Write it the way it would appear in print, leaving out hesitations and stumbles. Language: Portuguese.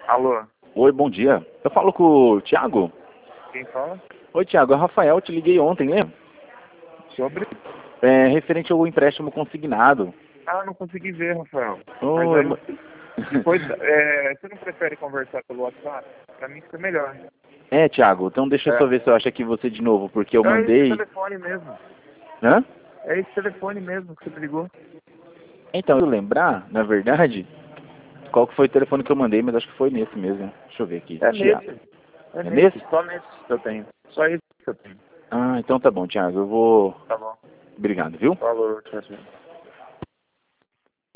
Alô, Oi, bom dia. Eu falo com o Thiago? quem fala? Oi, Thiago, é o Rafael, eu te liguei ontem, lembra? Sobre? Referente ao empréstimo consignado. Ah, não consegui ver, Rafael. Mas Oi, aí, depois, você não prefere conversar pelo WhatsApp? Pra mim fica melhor. Thiago, então deixa eu só É. ver se eu acho aqui você de novo, porque eu É esse mandei... telefone mesmo. Hã? É esse telefone mesmo que você me ligou. Então, eu lembrar, na verdade, qual que foi o telefone que eu mandei, mas acho que foi nesse mesmo. Deixa eu ver aqui. É Thiago. nesse. É É nesse. nesse? Só nesse que eu tenho. Só esse que eu tenho. Ah, então tá bom, Thiago, eu vou... Tá bom. Obrigado, viu? Falou, tchau, tchau.